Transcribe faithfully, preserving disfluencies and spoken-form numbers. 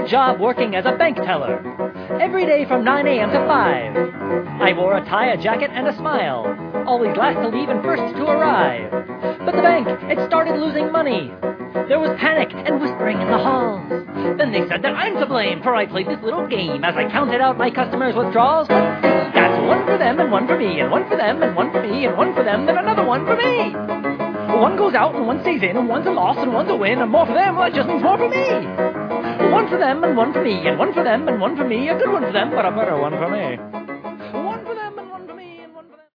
job working as a bank teller. Every day from nine a.m. to five. I wore a tie, a jacket, and a smile. Always last to leave and first to arrive. But the bank, it started losing money. There was panic and whispering in the halls. Then they said that I'm to blame, for I played this little game as I counted out my customers' withdrawals. That's one for them and one for me, and one for them and one for me, and one for them, then another one for me. One goes out and one stays in, and one's a loss and one's a win, and more for them, well, it just means more for me. One for them and one for me, and one for them and one for me, a good one for them, but a better one for me.